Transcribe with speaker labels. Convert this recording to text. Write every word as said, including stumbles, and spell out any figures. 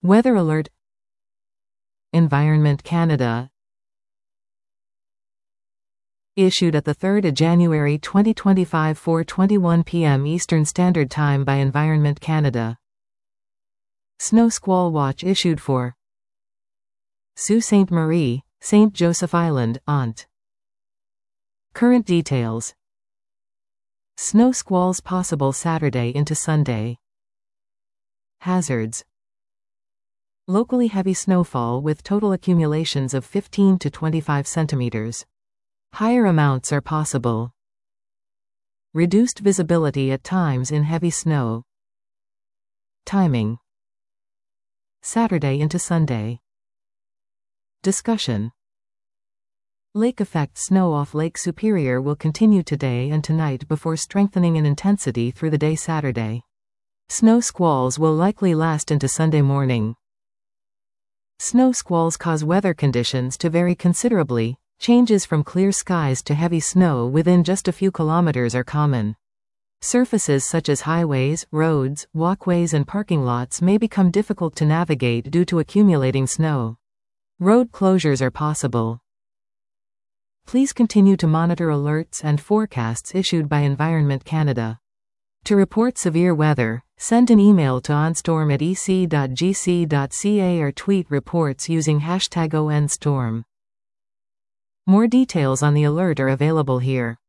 Speaker 1: Weather alert. Environment Canada. Issued at the third of January twenty twenty-five, four twenty-one p m Eastern Standard Time by Environment Canada. Snow Squall Watch issued for Sault Ste. Marie, Saint Joseph Island, Ont. Current details. Snow squalls possible Saturday into Sunday. Hazards. Locally heavy snowfall with total accumulations of fifteen to twenty-five centimeters. Higher amounts are possible. Reduced visibility at times in heavy snow. Timing. Saturday into Sunday. Discussion. Lake effect snow off Lake Superior will continue today and tonight before strengthening in intensity through the day Saturday. Snow squalls will likely last into Sunday morning. Snow squalls cause weather conditions to vary considerably. Changes from clear skies to heavy snow within just a few kilometers are common. Surfaces such as highways, roads, walkways and parking lots may become difficult to navigate due to accumulating snow. Road closures are possible. Please continue to monitor alerts and forecasts issued by Environment Canada. To report severe weather, send an email to onstorm at e c dot g c dot c a or tweet reports using hashtag O N storm. More details on the alert are available here.